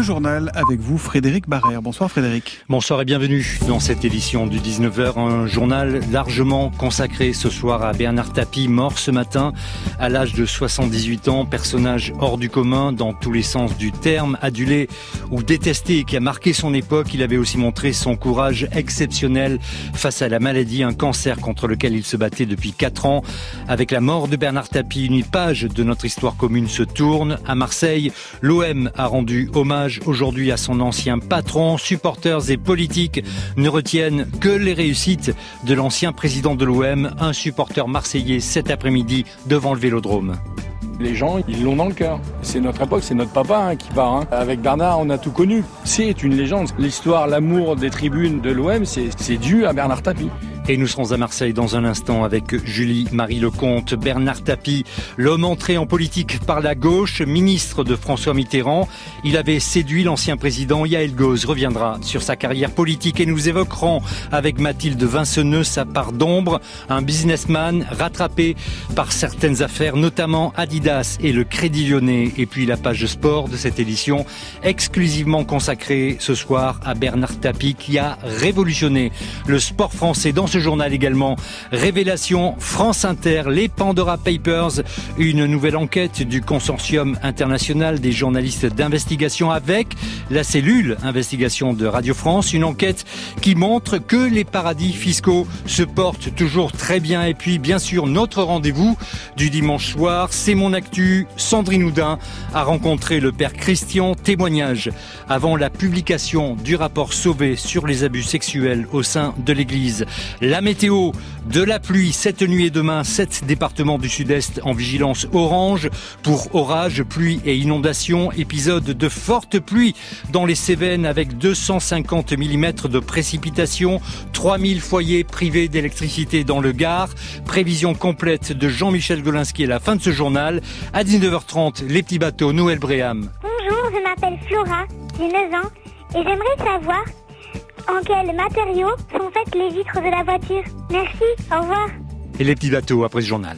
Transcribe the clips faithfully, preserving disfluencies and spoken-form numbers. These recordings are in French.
Le journal avec vous, Frédéric Barrère. Bonsoir Frédéric. Bonsoir et bienvenue dans cette édition du dix-neuf heures. Un journal largement consacré ce soir à Bernard Tapie, mort ce matin à l'âge de soixante-dix-huit ans. Personnage hors du commun dans tous les sens du terme, adulé ou détesté et qui a marqué son époque. Il avait aussi montré son courage exceptionnel face à la maladie, un cancer contre lequel il se battait depuis quatre ans. Avec la mort de Bernard Tapie, une page de notre histoire commune se tourne. À Marseille, l'O M a rendu hommage aujourd'hui à son ancien patron. Supporters et politiques ne retiennent que les réussites de l'ancien président de l'O M, un supporter marseillais cet après-midi devant le Vélodrome. Les gens, ils l'ont dans le cœur. C'est notre époque, c'est notre papa hein, qui part. Hein. Avec Bernard, on a tout connu. C'est une légende. L'histoire, l'amour des tribunes de l'O M, c'est, c'est dû à Bernard Tapie. Et nous serons à Marseille dans un instant avec Julie Marie Lecomte. Bernard Tapie, l'homme entré en politique par la gauche, ministre de François Mitterrand. Il avait séduit l'ancien président. Yael Gauze reviendra sur sa carrière politique et nous évoquerons avec Mathilde Vinceneux sa part d'ombre, un businessman rattrapé par certaines affaires, notamment Adidas et le Crédit Lyonnais. Et puis la page sport de cette édition exclusivement consacrée ce soir à Bernard Tapie qui a révolutionné le sport français. Dans ce journal également, révélation France Inter, les Pandora Papers, une nouvelle enquête du consortium international des journalistes d'investigation avec la cellule investigation de Radio France, une enquête qui montre que les paradis fiscaux se portent toujours très bien. Et puis bien sûr notre rendez-vous du dimanche soir, c'est mon actu. Sandrine Oudin a rencontré le père Christian, témoignage avant la publication du rapport Sauvé sur les abus sexuels au sein de l'Église. La météo, de la pluie cette nuit et demain, sept départements du sud-est en vigilance orange pour orages, pluie et inondations. Épisode de forte pluie dans les Cévennes avec deux cent cinquante millimètres de précipitations, trois mille foyers privés d'électricité dans le Gard. Prévision complète de Jean-Michel Golinski à la fin de ce journal. À dix-neuf heures trente, les petits bateaux, Noël Bréham. Bonjour, je m'appelle Flora, j'ai neuf ans et j'aimerais savoir en quels matériaux sont faites les vitres de la voiture. Merci, au revoir. Et les petits bateaux après ce journal.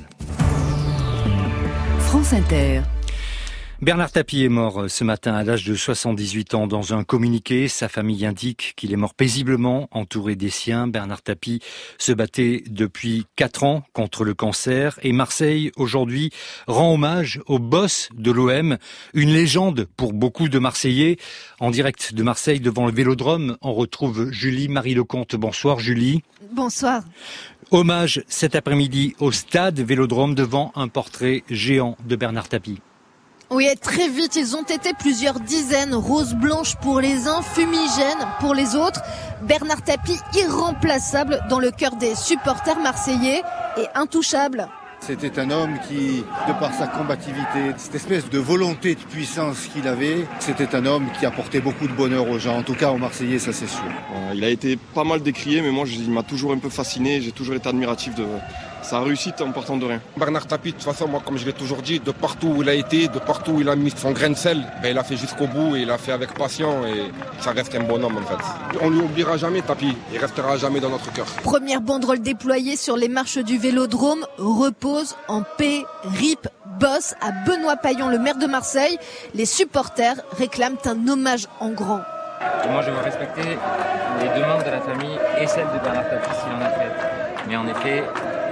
France Inter. Bernard Tapie est mort ce matin à l'âge de soixante-dix-huit ans. Dans un communiqué, sa famille indique qu'il est mort paisiblement, entouré des siens. Bernard Tapie se battait depuis quatre ans contre le cancer. Et Marseille, aujourd'hui, rend hommage au boss de l'O M, une légende pour beaucoup de Marseillais. En direct de Marseille, devant le Vélodrome, on retrouve Julie Marie Lecomte. Bonsoir Julie. Bonsoir. Hommage cet après-midi au stade Vélodrome devant un portrait géant de Bernard Tapie. Oui, très vite, ils ont été plusieurs dizaines, rose blanche pour les uns, fumigène pour les autres. Bernard Tapie, irremplaçable dans le cœur des supporters marseillais et intouchable. C'était un homme qui, de par sa combativité, cette espèce de volonté de puissance qu'il avait, c'était un homme qui apportait beaucoup de bonheur aux gens, en tout cas aux Marseillais, ça c'est sûr. Euh, il a été pas mal décrié, mais moi il m'a toujours un peu fasciné, j'ai toujours été admiratif de sa réussite en partant de rien. Bernard Tapie, de toute façon, moi comme je l'ai toujours dit, de partout où il a été, de partout où il a mis son grain de sel, ben, il a fait jusqu'au bout et il a fait avec passion et ça reste un bonhomme en fait. On lui oubliera jamais Tapie, il restera jamais dans notre cœur. Première banderole déployée sur les marches du Vélodrome, repose en paix, rip, boss à Benoît Payan, le maire de Marseille. Les supporters réclament un hommage en grand. Moi je veux respecter les demandes de la famille et celles de Bernard Tapie s'il en a fait. Mais en effet,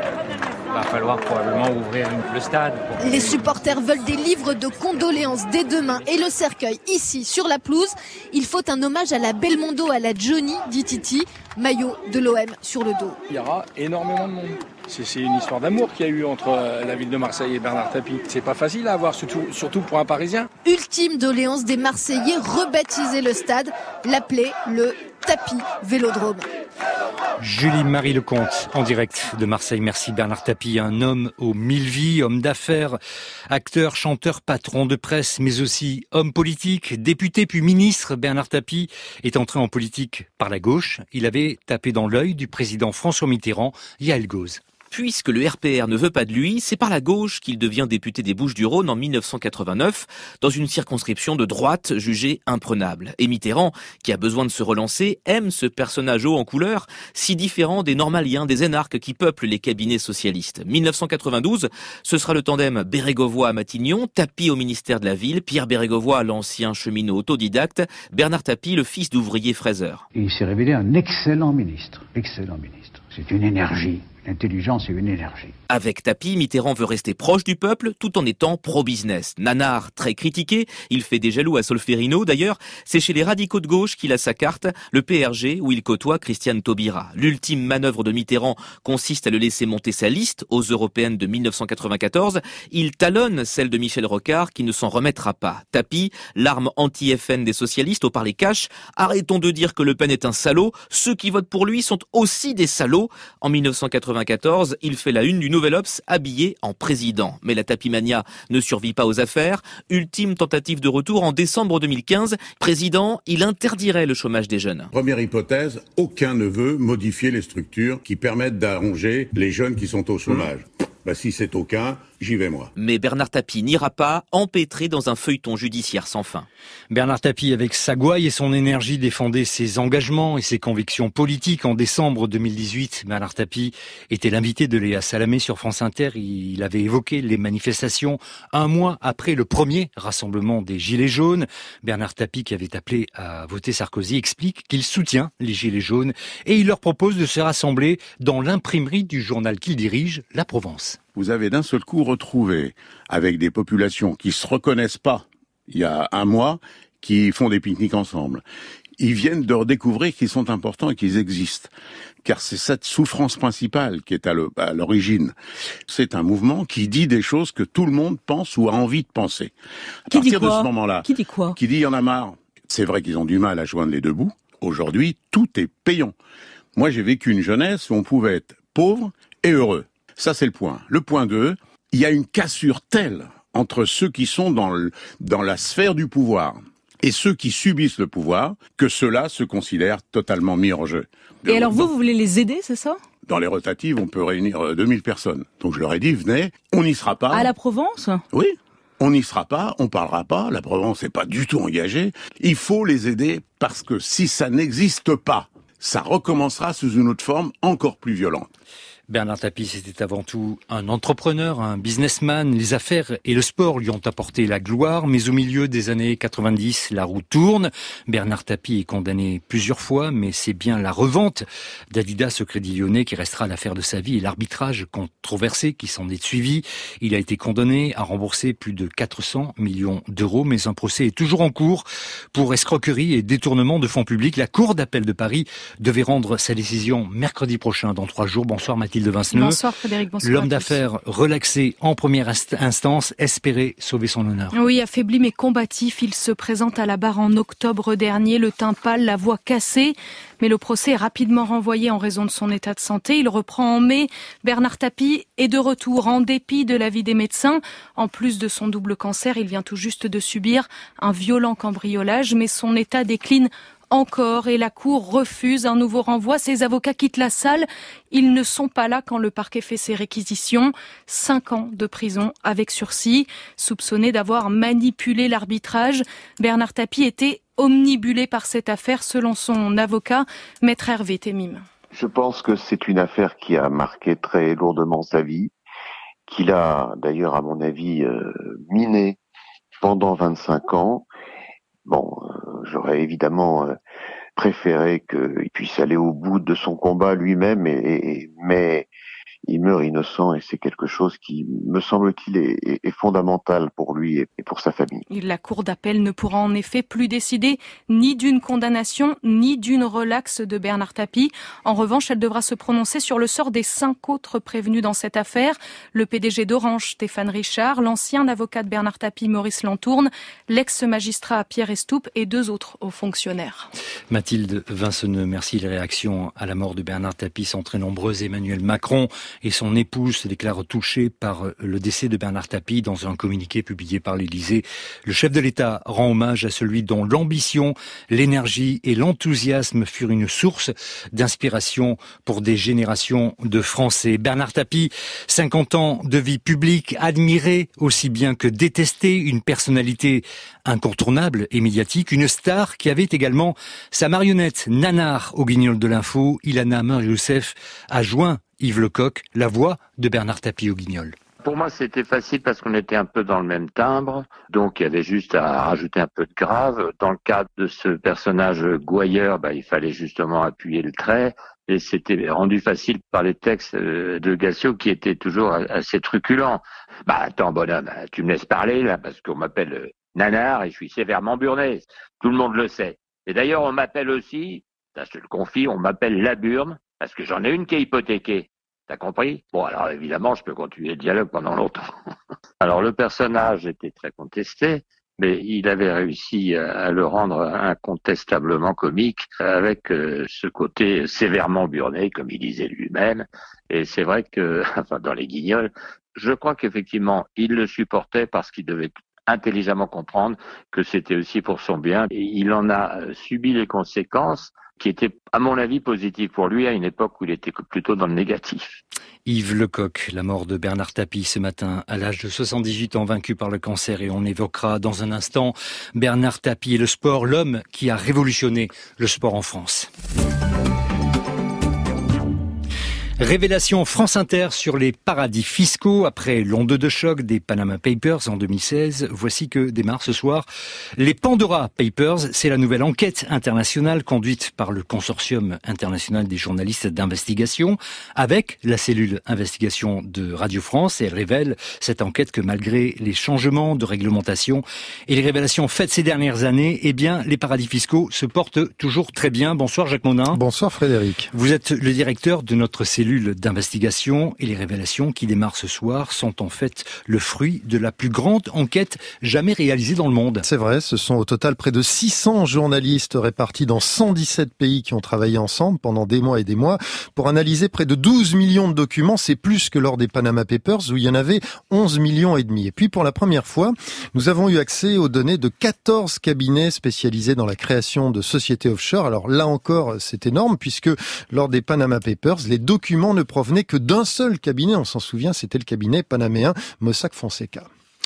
il va falloir probablement ouvrir le stade. Pour... Les supporters veulent des livres de condoléances dès demain et le cercueil ici sur la pelouse. Il faut un hommage à la Belmondo, à la Johnny, dit Titi, maillot de l'O M sur le dos. Il y aura énormément de monde. C'est, c'est une histoire d'amour qu'il y a eu entre la ville de Marseille et Bernard Tapie. C'est pas facile à avoir, surtout, surtout pour un Parisien. Ultime doléance des Marseillais, rebaptiser le stade, l'appeler le Tapie Vélodrome. Julie Marie Lecomte, en direct de Marseille. Merci Bernard Tapie, un homme aux mille vies, homme d'affaires, acteur, chanteur, patron de presse, mais aussi homme politique, député puis ministre. Bernard Tapie est entré en politique par la gauche. Il avait tapé dans l'œil du président François Mitterrand, Yael Gauze. puisque le R P R ne veut pas de lui, c'est par la gauche qu'il devient député des Bouches-du-Rhône en mille neuf cent quatre-vingt-neuf, dans une circonscription de droite jugée imprenable. Et Mitterrand, qui a besoin de se relancer, aime ce personnage haut en couleur, si différent des normaliens, des énarques qui peuplent les cabinets socialistes. mille neuf cent quatre-vingt-douze, ce sera le tandem Bérégovoy à Matignon, Tapie au ministère de la Ville, Pierre Bérégovoy, l'ancien cheminot autodidacte, Bernard Tapie, le fils d'ouvrier fraiseur. Et il s'est révélé un excellent ministre, excellent ministre. C'est une énergie. L'intelligence et une énergie. Avec Tapie, Mitterrand veut rester proche du peuple tout en étant pro-business. Nanar, très critiqué, il fait des jaloux à Solferino. D'ailleurs, c'est chez les radicaux de gauche qu'il a sa carte, le P R G, où il côtoie Christiane Taubira. L'ultime manœuvre de Mitterrand consiste à le laisser monter sa liste aux européennes de mille neuf cent quatre-vingt-quatorze. Il talonne celle de Michel Rocard qui ne s'en remettra pas. Tapie, l'arme anti-F N des socialistes au parler cash. Arrêtons de dire que Le Pen est un salaud. Ceux qui votent pour lui sont aussi des salauds. En mille neuf cent quatre-vingt-quatorze, il fait la une du Nouvel Obs habillé en président. Mais la tapimania ne survit pas aux affaires. Ultime tentative de retour en décembre deux mille quinze. Président, il interdirait le chômage des jeunes. Première hypothèse, aucun ne veut modifier les structures qui permettent d'arranger les jeunes qui sont au chômage. Mmh. Bah, si c'est aucun, j'y vais moi. Mais Bernard Tapie n'ira pas, empêtré dans un feuilleton judiciaire sans fin. Bernard Tapie, avec sa gouaille et son énergie, défendait ses engagements et ses convictions politiques. En décembre deux mille dix-huit, Bernard Tapie était l'invité de Léa Salamé sur France Inter. Il avait évoqué les manifestations un mois après le premier rassemblement des Gilets jaunes. Bernard Tapie, qui avait appelé à voter Sarkozy, explique qu'il soutient les Gilets jaunes et il leur propose de se rassembler dans l'imprimerie du journal qu'il dirige, La Provence. Vous avez d'un seul coup retrouvé avec des populations qui se reconnaissent pas il y a un mois, qui font des pique-niques ensemble. Ils viennent de redécouvrir qu'ils sont importants et qu'ils existent. Car c'est cette souffrance principale qui est à l'origine. C'est un mouvement qui dit des choses que tout le monde pense ou a envie de penser. À qui partir dit quoi de ce moment-là, qui dit quoi Qui dit il y en a marre. C'est vrai qu'ils ont du mal à joindre les deux bouts. Aujourd'hui, tout est payant. Moi, j'ai vécu une jeunesse où on pouvait être pauvre et heureux. Ça, c'est le point. Le point deux, il y a une cassure telle entre ceux qui sont dans, le, dans la sphère du pouvoir et ceux qui subissent le pouvoir que ceux-là se considèrent totalement mis hors jeu. Et alors vous, vous voulez les aider, c'est ça ? Dans les rotatives, on peut réunir deux mille personnes. Donc je leur ai dit, venez, on n'y sera pas. À la Provence ? Oui. On n'y sera pas, on parlera pas, la Provence n'est pas du tout engagée. Il faut les aider parce que si ça n'existe pas, ça recommencera sous une autre forme encore plus violente. Bernard Tapie, c'était avant tout un entrepreneur, un businessman. Les affaires et le sport lui ont apporté la gloire, mais au milieu des années quatre-vingt-dix, la roue tourne. Bernard Tapie est condamné plusieurs fois, mais c'est bien la revente d'Adidas au Crédit Lyonnais qui restera l'affaire de sa vie et l'arbitrage controversé qui s'en est suivi. Il a été condamné à rembourser plus de quatre cents millions d'euros, mais un procès est toujours en cours pour escroquerie et détournement de fonds publics. La Cour d'appel de Paris devait rendre sa décision mercredi prochain, dans trois jours. Bonsoir Mathilde Vinceneux. Bonsoir Frédéric, bonsoir. L'homme d'affaires relaxé en première instance espérait sauver son honneur. Oui, affaibli mais combatif, il se présente à la barre en octobre dernier, le teint pâle, la voix cassée. Mais le procès est rapidement renvoyé en raison de son état de santé. Il reprend en mai. Bernard Tapie est de retour en dépit de l'avis des médecins. En plus de son double cancer, il vient tout juste de subir un violent cambriolage, mais son état décline encore et la Cour refuse un nouveau renvoi. Ses avocats quittent la salle. Ils ne sont pas là quand le parquet fait ses réquisitions. Cinq ans de prison avec sursis. Soupçonné d'avoir manipulé l'arbitrage, Bernard Tapie était omnibulé par cette affaire selon son avocat, Maître Hervé Temim. Je pense que c'est une affaire qui a marqué très lourdement sa vie, qu'il a d'ailleurs à mon avis euh, miné pendant vingt-cinq ans. Bon, euh, j'aurais évidemment euh, préféré qu'il puisse aller au bout de son combat lui-même, et, et, mais il meurt innocent et c'est quelque chose qui, me semble-t-il, est, est, est fondamental pour lui et, et pour sa famille. La Cour d'appel ne pourra en effet plus décider ni d'une condamnation ni d'une relaxe de Bernard Tapie. En revanche, elle devra se prononcer sur le sort des cinq autres prévenus dans cette affaire. Le P D G d'Orange, Stéphane Richard, l'ancien avocat de Bernard Tapie, Maurice Lantourne, l'ex-magistrat Pierre Estoupe et deux autres hauts fonctionnaires. Mathilde Vinceneux, merci. Les réactions à la mort de Bernard Tapie sont très nombreuses. Emmanuel Macron et son épouse se déclarent touchés par le décès de Bernard Tapie. Dans un communiqué publié par l'Élysée, le chef de l'État rend hommage à celui dont l'ambition, l'énergie et l'enthousiasme furent une source d'inspiration pour des générations de Français. Bernard Tapie, cinquante ans de vie publique, admiré aussi bien que détesté, une personnalité incontournable et médiatique, une star qui avait également sa marionnette Nanar au Guignol de l'info. Ilana Meur-Youssef a joint Yves Lecoq, la voix de Bernard Tapie au Guignol. Pour moi, c'était facile parce qu'on était un peu dans le même timbre, donc il y avait juste à rajouter un peu de grave. Dans le cas de ce personnage gouailleur, bah, il fallait justement appuyer le trait, et c'était rendu facile par les textes de Gassio qui étaient toujours assez truculents. Bah attends bonhomme, tu me laisses parler là, parce qu'on m'appelle Nanar et je suis sévèrement burné. Tout le monde le sait. Et d'ailleurs, on m'appelle aussi, ça je te le confie, on m'appelle la burne, parce que j'en ai une qui est hypothéquée. T'as compris? Bon, alors évidemment, je peux continuer le dialogue pendant longtemps. Alors le personnage était très contesté, mais il avait réussi à le rendre incontestablement comique, avec ce côté sévèrement burné, comme il disait lui-même. Et c'est vrai que, enfin, dans les Guignols, je crois qu'effectivement, il le supportait parce qu'il devait intelligemment comprendre que c'était aussi pour son bien. Et il en a subi les conséquences, qui étaient, à mon avis, positives pour lui à une époque où il était plutôt dans le négatif. Yves Lecoq, la mort de Bernard Tapie ce matin à l'âge de soixante-dix-huit ans, vaincu par le cancer, et on évoquera dans un instant Bernard Tapie et le sport, l'homme qui a révolutionné le sport en France. Révélation France Inter sur les paradis fiscaux. Après l'onde de choc des Panama Papers en deux mille seize, voici que démarre ce soir les Pandora Papers. C'est la nouvelle enquête internationale conduite par le Consortium international des journalistes d'investigation avec la cellule investigation de Radio France. Et elle révèle, cette enquête, que malgré les changements de réglementation et les révélations faites ces dernières années, eh bien, les paradis fiscaux se portent toujours très bien. Bonsoir Jacques Monin. Bonsoir Frédéric. Vous êtes le directeur de notre cellule d'investigation, et les révélations qui démarrent ce soir sont en fait le fruit de la plus grande enquête jamais réalisée dans le monde. C'est vrai, ce sont au total près de six cents journalistes répartis dans cent dix-sept pays qui ont travaillé ensemble pendant des mois et des mois pour analyser près de douze millions de documents. C'est plus que lors des Panama Papers où il y en avait onze millions et demi. Et puis pour la première fois, nous avons eu accès aux données de quatorze cabinets spécialisés dans la création de sociétés offshore. Alors là encore, c'est énorme puisque lors des Panama Papers, les documents ne provenait que d'un seul cabinet, on s'en souvient, c'était le cabinet panaméen Mossack Fonseca.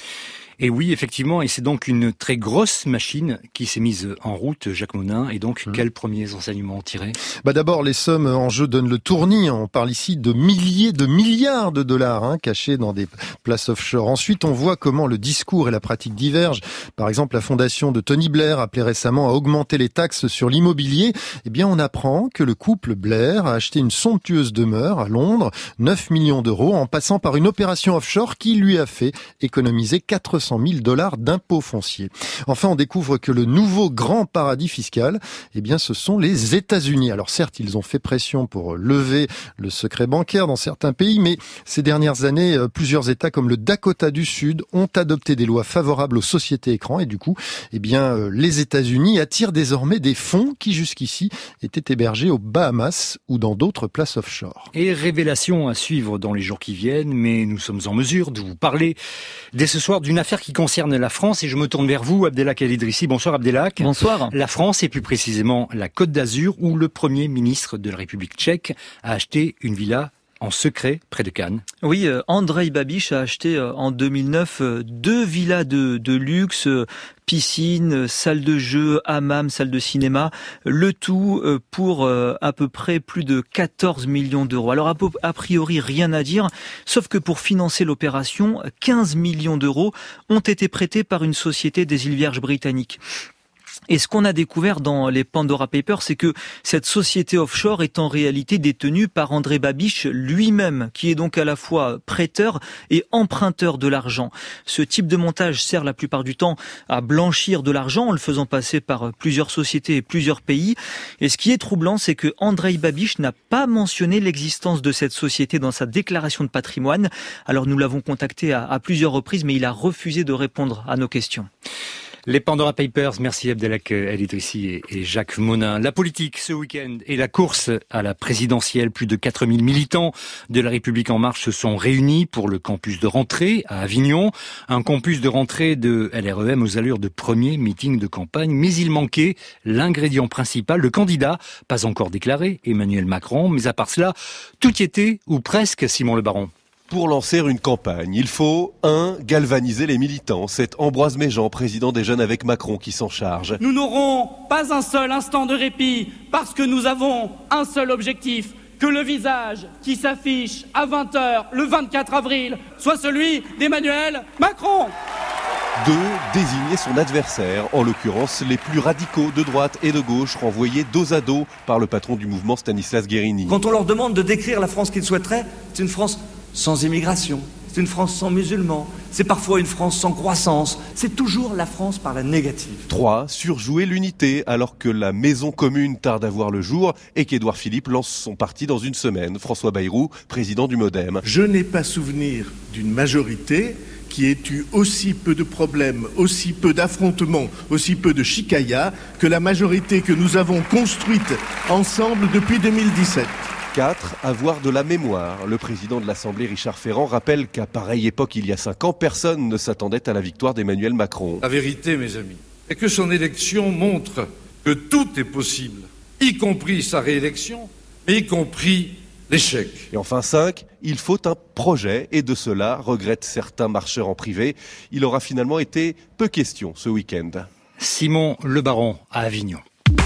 Et oui, effectivement, et c'est donc une très grosse machine qui s'est mise en route, Jacques Monin. Et donc, mmh. quels premiers enseignements tirés? Bah d'abord, les sommes en jeu donnent le tournis. On parle ici de milliers de milliards de dollars hein, cachés dans des places offshore. Ensuite, on voit comment le discours et la pratique divergent. Par exemple, la fondation de Tony Blair appelait récemment à augmenter les taxes sur l'immobilier. Eh bien, on apprend que le couple Blair a acheté une somptueuse demeure à Londres, neuf millions d'euros, en passant par une opération offshore qui lui a fait économiser quatre cent mille dollars d'impôts fonciers. Enfin, on découvre que le nouveau grand paradis fiscal, eh bien, ce sont les États-Unis. Alors certes, ils ont fait pression pour lever le secret bancaire dans certains pays, mais ces dernières années, plusieurs États comme le Dakota du Sud ont adopté des lois favorables aux sociétés écrans et du coup, eh bien, les États-Unis attirent désormais des fonds qui jusqu'ici étaient hébergés aux Bahamas ou dans d'autres places offshore. Et révélation à suivre dans les jours qui viennent, mais nous sommes en mesure de vous parler dès ce soir d'une affaire qui concerne la France, et je me tourne vers vous, Abdelak El-Idrissi. Bonsoir Abdelak. Bonsoir. La France, et plus précisément la Côte d'Azur, où le Premier ministre de la République tchèque a acheté une villa en secret près de Cannes. Oui, euh, Andrej Babiš a acheté euh, en deux mille neuf euh, deux villas de, de luxe, euh, piscine, salle de jeu, hammam, salle de cinéma, le tout euh, pour euh, à peu près plus de quatorze millions d'euros. Alors a, a priori rien à dire, sauf que pour financer l'opération, quinze millions d'euros ont été prêtés par une société des îles Vierges britanniques. Et ce qu'on a découvert dans les Pandora Papers, c'est que cette société offshore est en réalité détenue par Andrej Babiš lui-même, qui est donc à la fois prêteur et emprunteur de l'argent. Ce type de montage sert la plupart du temps à blanchir de l'argent en le faisant passer par plusieurs sociétés et plusieurs pays. Et ce qui est troublant, c'est que Andrej Babiš n'a pas mentionné l'existence de cette société dans sa déclaration de patrimoine. Alors nous l'avons contacté à, à plusieurs reprises, mais il a refusé de répondre à nos questions. Les Pandora Papers, merci Abdelhak El Idrissi et Jacques Monin. La politique ce week-end et la course à la présidentielle. Plus de quatre mille militants de La République En Marche se sont réunis pour le campus de rentrée à Avignon. Un campus de rentrée de L R E M aux allures de premier meeting de campagne. Mais il manquait l'ingrédient principal, le candidat, pas encore déclaré, Emmanuel Macron. Mais à part cela, tout y était, ou presque, Simon Le Baron. Pour lancer une campagne, il faut, un, galvaniser les militants. C'est Ambroise Méjean, président des Jeunes avec Macron, qui s'en charge. Nous n'aurons pas un seul instant de répit parce que nous avons un seul objectif, que le visage qui s'affiche à vingt heures le vingt-quatre avril soit celui d'Emmanuel Macron. Deux, désigner son adversaire, en l'occurrence les plus radicaux de droite et de gauche, renvoyés dos à dos par le patron du mouvement Stanislas Guerini. Quand on leur demande de décrire la France qu'ils souhaiteraient, c'est une France sans immigration, c'est une France sans musulmans, c'est parfois une France sans croissance, c'est toujours la France par la négative. Trois, surjouer l'unité alors que la maison commune tarde à voir le jour et qu'Édouard Philippe lance son parti dans une semaine. François Bayrou, président du MoDem. Je n'ai pas souvenir d'une majorité qui ait eu aussi peu de problèmes, aussi peu d'affrontements, aussi peu de chicaya que la majorité que nous avons construite ensemble depuis deux mille dix-sept. quatre. Avoir de la mémoire. Le président de l'Assemblée, Richard Ferrand, rappelle qu'à pareille époque, il y a cinq ans, personne ne s'attendait à la victoire d'Emmanuel Macron. La vérité, mes amis, est que son élection montre que tout est possible, y compris sa réélection, mais y compris l'échec. Et enfin cinq. Il faut un projet, et de cela, regrettent certains marcheurs en privé. Il aura finalement été peu question ce week-end. Simon Le Baron à Avignon.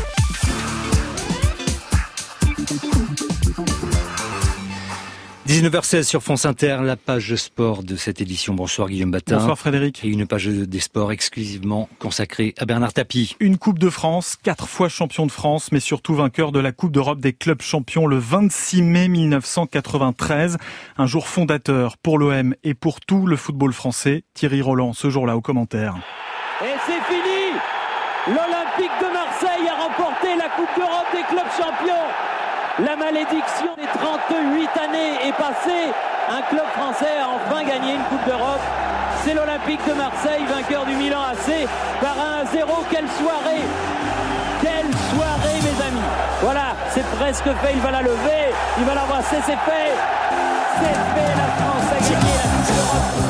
dix-neuf heures seize sur France Inter, la page sport de cette édition. Bonsoir Guillaume Batin. Bonsoir Frédéric. Et une page des sports exclusivement consacrée à Bernard Tapie. Une Coupe de France, quatre fois champion de France, mais surtout vainqueur de la Coupe d'Europe des clubs champions le vingt-six mai mille neuf cent quatre-vingt-treize. Un jour fondateur pour l'O M et pour tout le football français. Thierry Roland, ce jour-là, au commentaire. Et c'est fini. L'Olympique de Marseille a remporté la Coupe d'Europe des clubs champions. La malédiction des trente-huit années est passée. Un club français a enfin gagné une Coupe d'Europe. C'est l'Olympique de Marseille, vainqueur du Milan A C par un à zéro. Quelle soirée! Quelle soirée, mes amis! Voilà, c'est presque fait. Il va la lever. Il va l'embrasser. C'est fait. C'est fait. La France a gagné la Coupe d'Europe.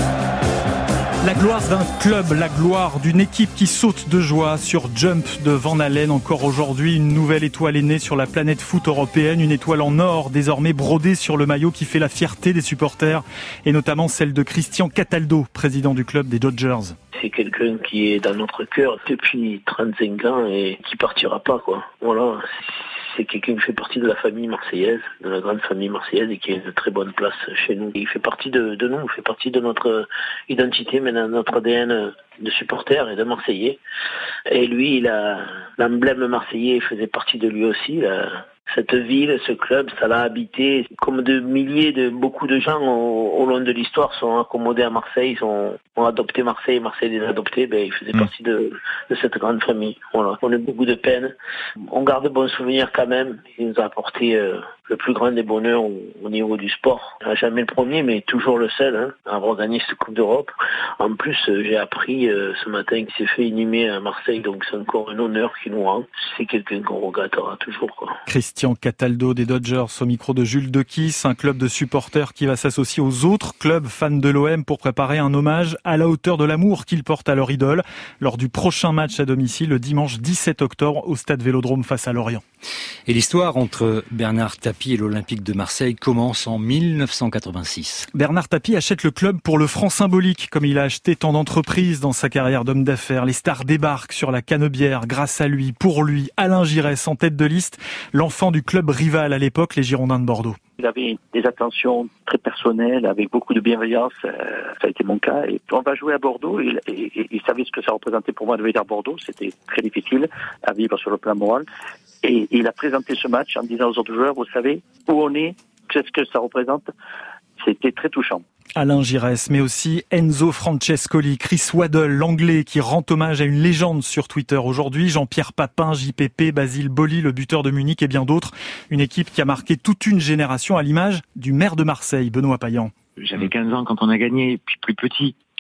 La gloire d'un club, la gloire d'une équipe qui saute de joie sur Jump de Van Halen. Encore aujourd'hui, une nouvelle étoile est née sur la planète foot européenne. Une étoile en or, désormais brodée sur le maillot qui fait la fierté des supporters. Et notamment celle de Cristian Cataldo, président du club des Dodgers. C'est quelqu'un qui est dans notre cœur depuis trente-cinq ans et qui partira pas, quoi. Voilà. C'est quelqu'un qui fait partie de la famille marseillaise, de la grande famille marseillaise et qui a une très bonne place chez nous. Il fait partie de, de nous, il fait partie de notre identité, mais de notre A D N de supporter et de Marseillais. Et lui, il a l'emblème marseillais faisait partie de lui aussi. Là. Cette ville, ce club, ça l'a habité. Comme de milliers de beaucoup de gens au, au long de l'histoire sont accommodés à Marseille, sont, ont adopté Marseille, Marseille les a adoptés, ben, il faisait mmh. partie de, de cette grande famille. Voilà. On a beaucoup de peine. On garde de bons souvenirs quand même. Il nous a apporté euh, le plus grand des bonheurs au, au niveau du sport. Jamais le premier, mais toujours le seul hein, à avoir gagné cette Coupe d'Europe. En plus, euh, j'ai appris euh, ce matin qu'il s'est fait inhumer à Marseille, donc c'est encore un honneur qui nous rend. C'est quelqu'un qu'on regrettera toujours, quoi. Christian Cataldo des Dodgers au micro de Jules Dequis, un club de supporters qui va s'associer aux autres clubs fans de l'O M pour préparer un hommage à la hauteur de l'amour qu'ils portent à leur idole lors du prochain match à domicile le dimanche dix-sept octobre au stade Vélodrome face à Lorient. Et l'histoire entre Bernard Tapie et l'Olympique de Marseille commence en mille neuf cent quatre-vingt-six. Bernard Tapie achète le club pour le franc symbolique, comme il a acheté tant d'entreprises dans sa carrière d'homme d'affaires. Les stars débarquent sur la Canebière grâce à lui, pour lui. Alain Giresse en tête de liste, l'enfant du club rival à l'époque, les Girondins de Bordeaux. Il avait des attentions très personnelles, avec beaucoup de bienveillance. Euh, ça a été mon cas. Et on va jouer à Bordeaux. Et, et, et, il savait ce que ça représentait pour moi de venir à Bordeaux. C'était très difficile à vivre sur le plan moral. Et, et il a présenté ce match en disant aux autres joueurs, vous savez où on est, qu'est-ce que ça représente. C'était très touchant. Alain Giresse, mais aussi Enzo Francescoli, Chris Waddle, l'anglais qui rend hommage à une légende sur Twitter aujourd'hui, Jean-Pierre Papin, J P P, Basile Boli, le buteur de Munich et bien d'autres. Une équipe qui a marqué toute une génération à l'image du maire de Marseille, Benoît Payan. J'avais quinze ans quand on a gagné, puis plus petit.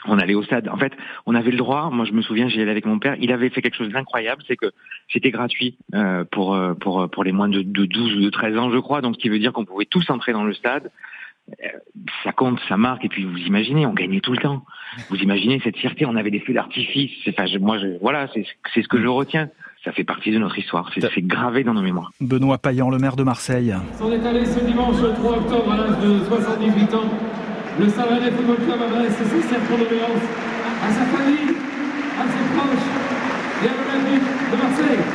On allait au stade. En fait, on avait le droit. Moi, je me souviens, j'y allais avec mon père. Il avait fait quelque chose d'incroyable, c'est que c'était gratuit euh, pour pour pour les moins de, de douze ou de treize ans, je crois. Donc, ce qui veut dire qu'on pouvait tous entrer dans le stade. Euh, ça compte, ça marque. Et puis, vous imaginez, on gagnait tout le temps. Vous imaginez cette fierté. On avait des feux d'artifice. C'est, enfin, je, moi, je, voilà, c'est c'est ce que je retiens. Ça fait partie de notre histoire. C'est, c'est gravé dans nos mémoires. Benoît Payan, le maire de Marseille. S'en est allé ce dimanche trois octobre à l'âge de soixante-dix-huit ans. Le Saint-Valais Football Club adresse ses sincères condoléances à sa famille, à ses proches et à l'Olympique de Marseille.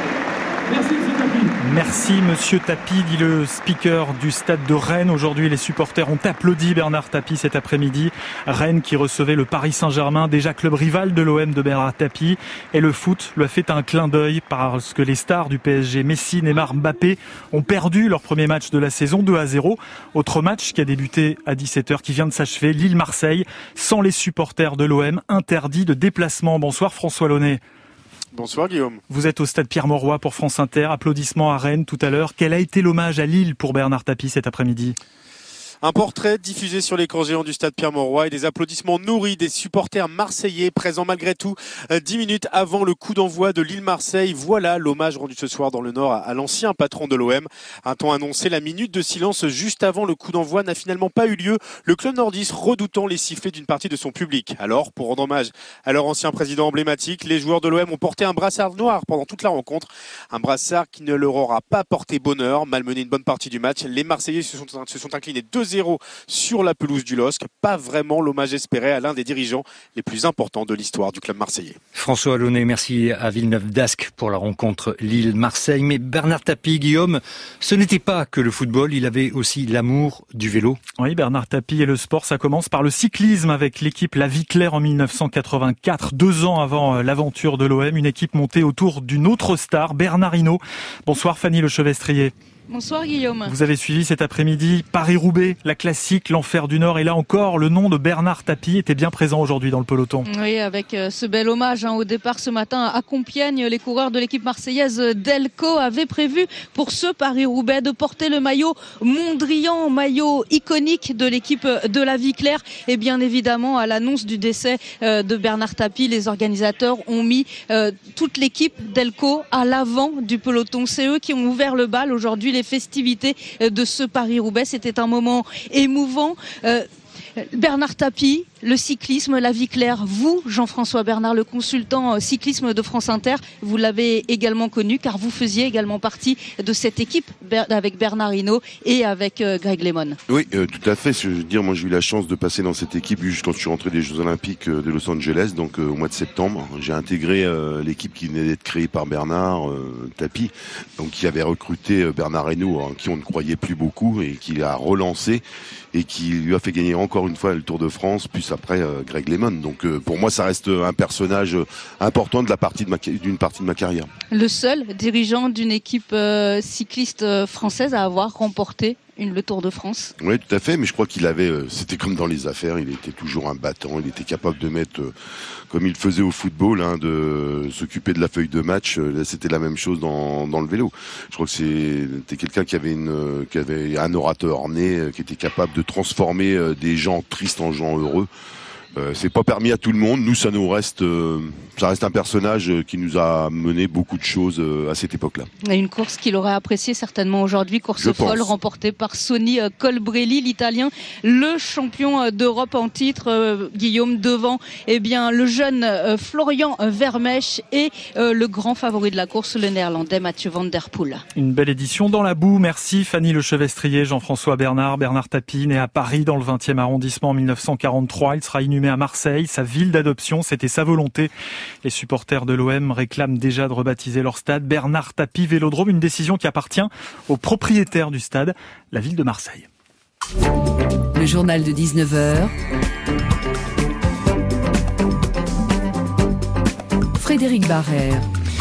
Merci, monsieur Tapie. Merci, monsieur Tapie, dit le speaker du stade de Rennes. Aujourd'hui, les supporters ont applaudi Bernard Tapie cet après-midi. Rennes qui recevait le Paris Saint-Germain, déjà club rival de l'O M de Bernard Tapie. Et le foot lui a fait un clin d'œil parce que les stars du P S G, Messi, Neymar, Mbappé, ont perdu leur premier match de la saison deux à zéro. Autre match qui a débuté à dix-sept heures, qui vient de s'achever, Lille-Marseille, sans les supporters de l'O M, interdit de déplacement. Bonsoir François Launay. Bonsoir Guillaume. Vous êtes au stade Pierre-Mauroy pour France Inter. Applaudissements à Rennes tout à l'heure. Quel a été l'hommage à Lille pour Bernard Tapie cet après-midi ? Un portrait diffusé sur l'écran géant du stade Pierre-Mauroy et des applaudissements nourris des supporters marseillais présents malgré tout dix minutes avant le coup d'envoi de Lille-Marseille. Voilà l'hommage rendu ce soir dans le Nord à l'ancien patron de l'O M. Un temps annoncé, la minute de silence juste avant le coup d'envoi n'a finalement pas eu lieu, le club nordiste redoutant les sifflets d'une partie de son public. Alors, pour rendre hommage à leur ancien président emblématique, les joueurs de l'O M ont porté un brassard noir pendant toute la rencontre. Un brassard qui ne leur aura pas porté bonheur. Malmené une bonne partie du match, les Marseillais se sont, se sont inclinés deux zéro sur la pelouse du L O S C. Pas vraiment l'hommage espéré à l'un des dirigeants les plus importants de l'histoire du club marseillais. François Launay, merci à Villeneuve d'Ascq pour la rencontre Lille-Marseille. Mais Bernard Tapie, Guillaume, ce n'était pas que le football, il avait aussi l'amour du vélo. Oui, Bernard Tapie et le sport, ça commence par le cyclisme avec l'équipe La Vie Claire en dix-neuf cent quatre-vingt-quatre, deux ans avant l'aventure de l'O M, une équipe montée autour d'une autre star, Bernard Hinault. Bonsoir Fanny Lechevestrier. Bonsoir Guillaume. Vous avez suivi cet après-midi Paris-Roubaix, la classique, l'enfer du Nord. Et là encore, le nom de Bernard Tapie était bien présent aujourd'hui dans le peloton. Oui, avec ce bel hommage hein, au départ ce matin à Compiègne. Les coureurs de l'équipe marseillaise Delco avaient prévu pour ce Paris-Roubaix de porter le maillot Mondrian, maillot iconique de l'équipe de La Vie Claire. Et bien évidemment, à l'annonce du décès de Bernard Tapie, les organisateurs ont mis euh, toute l'équipe Delco à l'avant du peloton. C'est eux qui ont ouvert le bal aujourd'hui. Les festivités de ce Paris-Roubaix. C'était un moment émouvant. Euh, Bernard Tapie, le cyclisme, La Vie Claire. Vous, Jean-François Bernard, le consultant cyclisme de France Inter, vous l'avez également connu car vous faisiez également partie de cette équipe avec Bernard Hinault et avec Greg LeMond. Oui, euh, tout à fait. Je veux dire, moi j'ai eu la chance de passer dans cette équipe juste quand je suis rentré des Jeux Olympiques de Los Angeles, donc euh, au mois de septembre. J'ai intégré euh, l'équipe qui venait d'être créée par Bernard euh, Tapie, donc qui avait recruté euh, Bernard Hinault, en qui on ne croyait plus beaucoup et qui l'a relancé et qui lui a fait gagner encore une fois le Tour de France, puis après euh, Greg LeMond. Donc euh, pour moi, ça reste un personnage important de la partie de ma, d'une partie de ma carrière. Le seul dirigeant d'une équipe euh, cycliste française à avoir remporté une, le Tour de France. Oui, tout à fait, mais je crois qu'il avait, euh, c'était comme dans les affaires, il était toujours un battant, il était capable de mettre, euh, comme il faisait au football, hein, de s'occuper de la feuille de match. Là, c'était la même chose dans, dans le vélo. Je crois que c'était quelqu'un qui avait une, qui avait un orateur né, qui était capable de transformer euh, des gens tristes en gens heureux. Euh, c'est pas permis à tout le monde. Nous, ça nous reste, euh, ça reste un personnage qui nous a mené beaucoup de choses euh, à cette époque-là. Une course qu'il aurait appréciée certainement aujourd'hui, course Je folle pense. remportée par Sonny Colbrelli, l'Italien, le champion d'Europe en titre. Euh, Guillaume devant, eh bien le jeune euh, Florian Vermeersch et euh, le grand favori de la course, le Néerlandais Mathieu van der Poel. Une belle édition dans la boue. Merci Fanny Lechevestrier, Jean-François Bernard, Bernard Tapie, né à Paris dans le vingtième arrondissement en dix-neuf cent quarante-trois. Il sera inhumé à Marseille, sa ville d'adoption, c'était sa volonté. Les supporters de l'O M réclament déjà de rebaptiser leur stade Bernard Tapie Vélodrome, une décision qui appartient au propriétaire du stade, la ville de Marseille. Le journal de dix-neuf heures. Frédéric Barrère.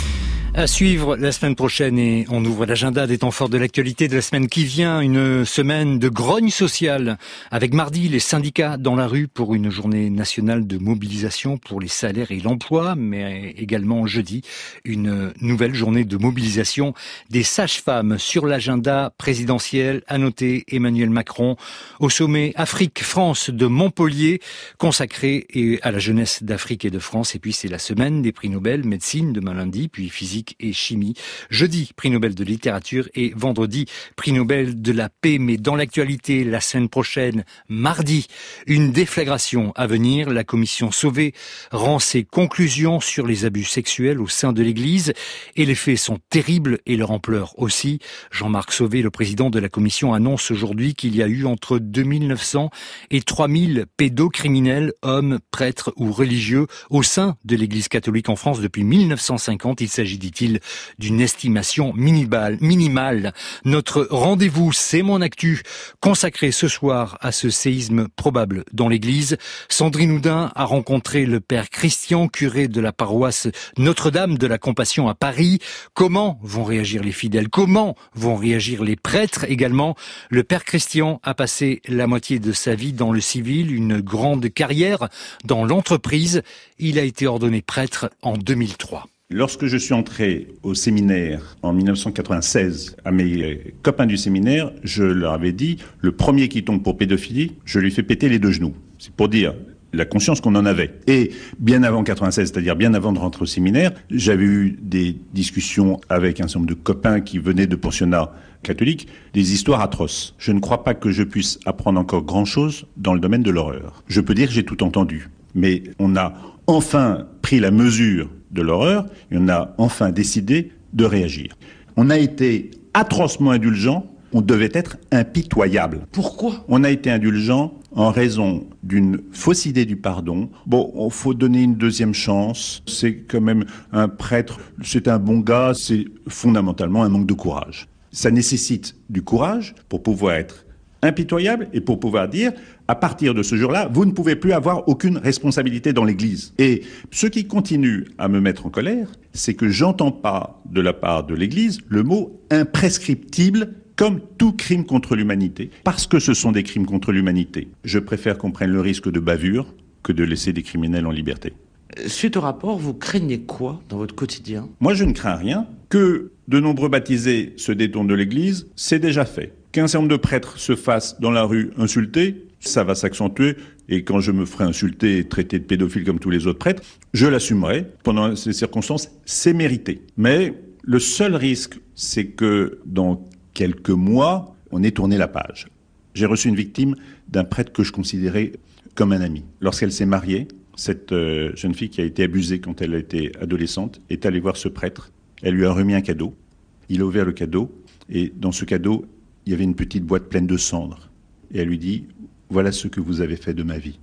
À suivre la semaine prochaine et on ouvre l'agenda des temps forts de l'actualité de la semaine qui vient. Une semaine de grogne sociale avec mardi les syndicats dans la rue pour une journée nationale de mobilisation pour les salaires et l'emploi, mais également jeudi une nouvelle journée de mobilisation des sages-femmes sur l'agenda présidentiel. À noter Emmanuel Macron au sommet Afrique-France de Montpellier consacré à la jeunesse d'Afrique et de France. Et puis c'est la semaine des prix Nobel médecine demain lundi, puis physique et chimie. Jeudi, prix Nobel de littérature et vendredi, prix Nobel de la paix. Mais dans l'actualité, la semaine prochaine, mardi, une déflagration à venir. La commission Sauvé rend ses conclusions sur les abus sexuels au sein de l'Église et les faits sont terribles et leur ampleur aussi. Jean-Marc Sauvé, le président de la commission, annonce aujourd'hui qu'il y a eu entre deux mille neuf cents et trois mille pédocriminels, hommes, prêtres ou religieux au sein de l'Église catholique en France depuis mille neuf cent cinquante. Il s'agit, dit-il, d'une estimation minimale. minimale. Notre rendez-vous, c'est mon actu, consacré ce soir à ce séisme probable dans l'église. Sandrine Houdin a rencontré le père Christian, curé de la paroisse Notre-Dame de la Compassion à Paris. Comment vont réagir les fidèles? Comment vont réagir les prêtres également? Le père Christian a passé la moitié de sa vie dans le civil, une grande carrière dans l'entreprise. Il a été ordonné prêtre en deux mille trois. Lorsque je suis entré au séminaire en mille neuf cent quatre-vingt-seize, à mes copains du séminaire, je leur avais dit, le premier qui tombe pour pédophilie, je lui fais péter les deux genoux. C'est pour dire la conscience qu'on en avait. Et bien avant quatre-vingt-seize, c'est-à-dire bien avant de rentrer au séminaire, j'avais eu des discussions avec un certain nombre de copains qui venaient de pensionnats catholiques, des histoires atroces. Je ne crois pas que je puisse apprendre encore grand-chose dans le domaine de l'horreur. Je peux dire que j'ai tout entendu. Mais on a enfin pris la mesure de l'horreur et on a enfin décidé de réagir. On a été atrocement indulgent, on devait être impitoyable. Pourquoi ? On a été indulgent en raison d'une fausse idée du pardon. Bon, il faut donner une deuxième chance, c'est quand même un prêtre, c'est un bon gars, c'est fondamentalement un manque de courage. Ça nécessite du courage pour pouvoir être impitoyable et pour pouvoir dire, à partir de ce jour-là, vous ne pouvez plus avoir aucune responsabilité dans l'Église. Et ce qui continue à me mettre en colère, c'est que j'entends pas de la part de l'Église le mot imprescriptible comme tout crime contre l'humanité, parce que ce sont des crimes contre l'humanité. Je préfère qu'on prenne le risque de bavure que de laisser des criminels en liberté. Suite au rapport, vous craignez quoi dans votre quotidien ? Moi, je ne crains rien. Que de nombreux baptisés se détournent de l'Église, c'est déjà fait. Qu'un certain nombre de prêtres se fassent dans la rue insulter, ça va s'accentuer. Et quand je me ferai insulter et traiter de pédophile comme tous les autres prêtres, je l'assumerai. Pendant ces circonstances, c'est mérité. Mais le seul risque, c'est que dans quelques mois, on ait tourné la page. J'ai reçu une victime d'un prêtre que je considérais comme un ami. Lorsqu'elle s'est mariée, cette euh, jeune fille qui a été abusée quand elle était adolescente est allée voir ce prêtre. Elle lui a remis un cadeau. Il a ouvert le cadeau et dans ce cadeau, il y avait une petite boîte pleine de cendres. Et elle lui dit, voilà ce que vous avez fait de ma vie.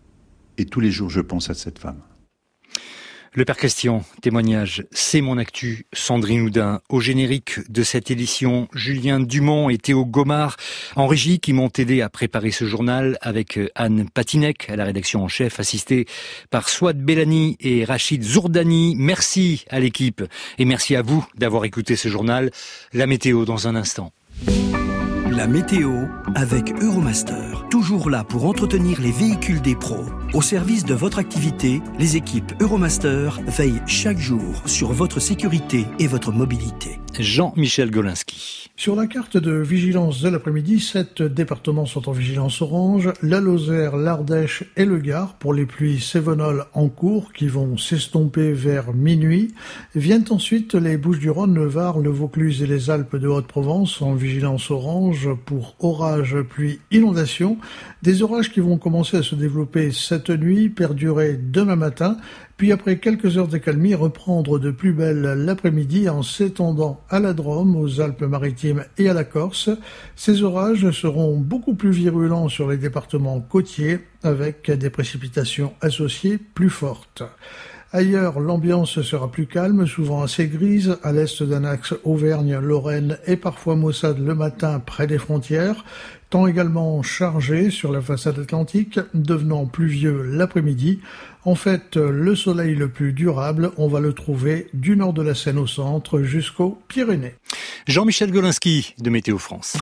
Et tous les jours, je pense à cette femme. Le père Christian, témoignage, c'est mon actu, Sandrine Houdin. Au générique de cette édition, Julien Dumont et Théo Gomard en régie qui m'ont aidé à préparer ce journal avec Anne Patinec à la rédaction en chef, assistée par Souad Bellani et Rachid Zourdani. Merci à l'équipe et merci à vous d'avoir écouté ce journal. La météo dans un instant. La météo avec Euromaster. Toujours là pour entretenir les véhicules des pros. Au service de votre activité, les équipes Euromaster veillent chaque jour sur votre sécurité et votre mobilité. Jean-Michel Golinski. Sur la carte de vigilance de l'après-midi, sept départements sont en vigilance orange, la Lozère, l'Ardèche et le Gard pour les pluies cévenoles en cours qui vont s'estomper vers minuit. Viennent ensuite les Bouches-du-Rhône, le Var, le Vaucluse et les Alpes de Haute-Provence en vigilance orange pour orages, pluies, inondations. Des orages qui vont commencer à se développer cette nuit, perdurer demain matin, puis après quelques heures d'accalmie, reprendre de plus belle l'après-midi en s'étendant à la Drôme, aux Alpes-Maritimes et à la Corse. Ces orages seront beaucoup plus virulents sur les départements côtiers, avec des précipitations associées plus fortes. Ailleurs, l'ambiance sera plus calme, souvent assez grise, à l'est d'un axe Auvergne-Lorraine et parfois maussade le matin près des frontières. Temps également chargé sur la façade atlantique, devenant pluvieux l'après-midi. En fait, le soleil le plus durable, on va le trouver du nord de la Seine au centre jusqu'aux Pyrénées. Jean-Michel Golinski de Météo France.